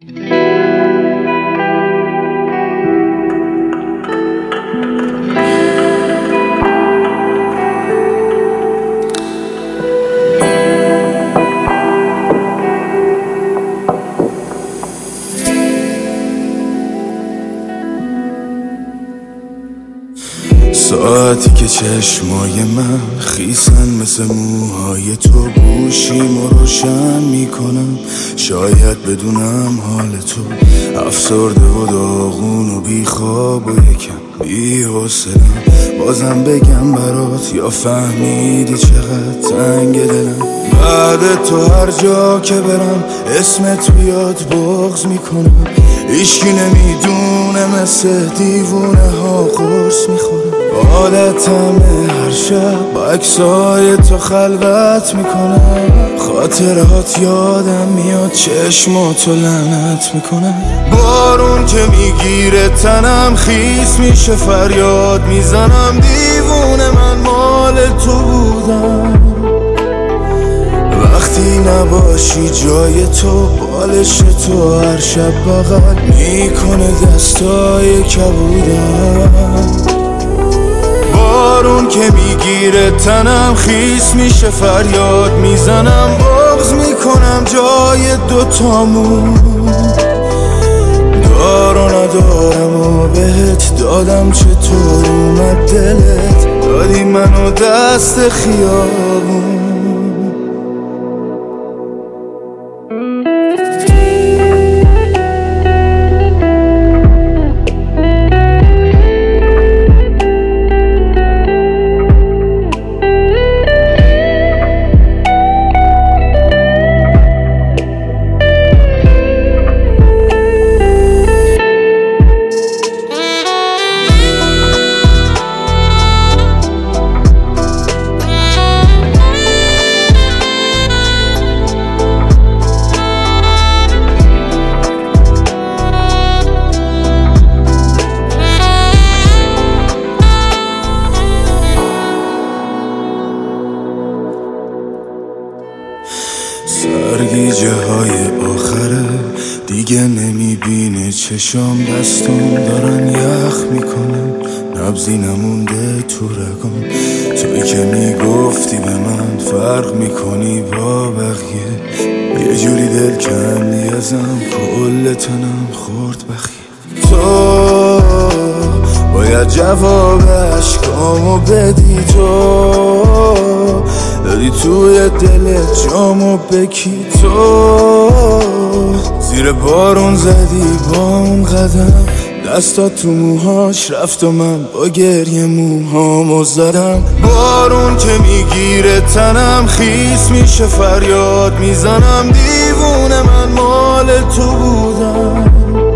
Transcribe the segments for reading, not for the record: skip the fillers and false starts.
ساعتی که چشمای من خیسن مثل موهای تو، گوشیمو روشن میکنم شاید بدونم حال تو افسرده و داغون و بیخواب و یکم بی‌حوصله‌ام. بازم بگم برات یا فهمیدی چقدر تنگ دلم؟ بعد تو هر جا که برم اسمت بیاد بغض میکنم. هیچکی نمیدونه مثل دیوونه ها قرص میخورم. عادتمه هر شب با عکسای تو خلوت میکنم. خاطرات یادم میاد چشماتو لعنت میکنم. بارون که میگیره تنم خیس میشه فریاد میزنم. دیوونه من مال تو بودم. وقتی نباشی جای تو بالش تو هر شب بغل میکنه دستای کبودم. بارون که میگیره تنم خیس میشه فریاد میزنم. بغض میکنم جای دوتامون. دار و ندارم و بهت دادم چطور اومد دلت دادی منو دست خیابون. سرگیجه های آخره دیگه نمیبینه چشام. دستم دارن یخ میکنن نبضی نمونده تو رگام. توی که میگفتی به من فرق میکنی با بقیه. یه جوری دل کندی ازم کل تنم خورد بخیه. تو باید جواب عشقامو بدی. تو دادی توی دلت جامو بکی. تو زیر بارون زدی با اون قدم. دستات تو موهاش رفت و من با گریه موهامو زدم. بارون که میگیره تنم خیس میشه فریاد میزنم. دیوونه من مال تو بودم.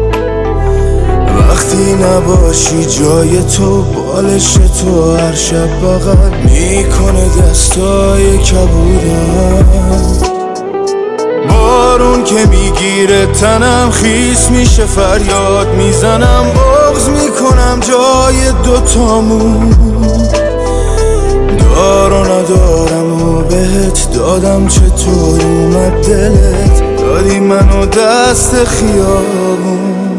وقتی نباشی جای تو بالش تو هر شب بغل میکنه دستای کبودم. بارون که میگیره تنم خیس میشه فریاد میزنم. بغض میکنم جای دوتامون. دار و ندارم و بهت دادم چطور اومد دلت دادی منو دست خیابون.